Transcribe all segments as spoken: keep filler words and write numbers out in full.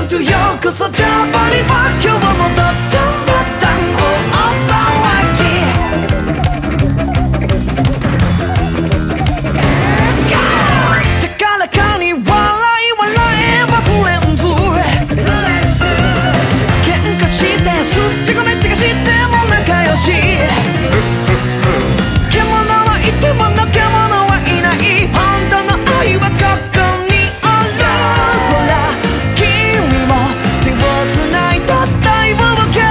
Welcome to ようこそジャパニバ今日もダンダンダン大騒ぎ高らかに笑い笑えばフレンズ喧嘩してすっちゃこめっちゃかしても仲良し獣はいてもの獣はいない本当の愛はここにあるほら君も手をつないだ大冒険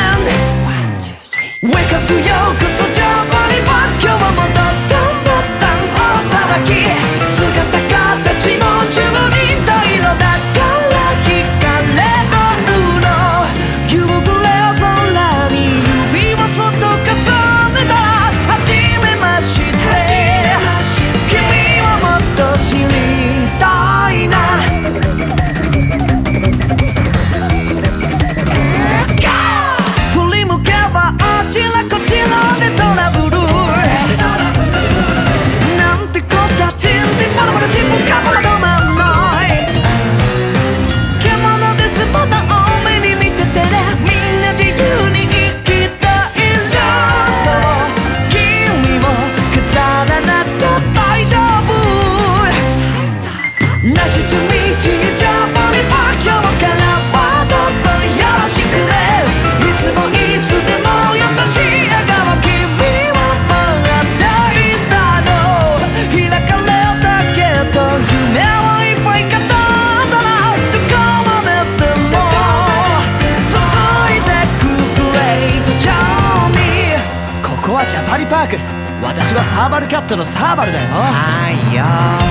Welcome to ようこそジャパニバ今日もダンダンダン大騒ぎ姿形も十分と色だから惹かれ合うの夕暮れ空に指をそっと重ねたら初めまして君をもっと知りたいな振り向けばあちらこちらでトラブルなんてこった全然まだまだ自分がまだ止まんない獣ですまだ多めに見ててねみんな自由に生きたいんだそう君も飾らなくて大丈夫 Nice to meet you ジャパニバ今日からはどうぞよろしくねいつもいつでも優しい笑顔君は待っていたの開かれたけど夢をいっぱい語ったらどこまででも続いてくグレートジャーニーここはジャパニパーク私はサーバルカットのサーバルだよはいよ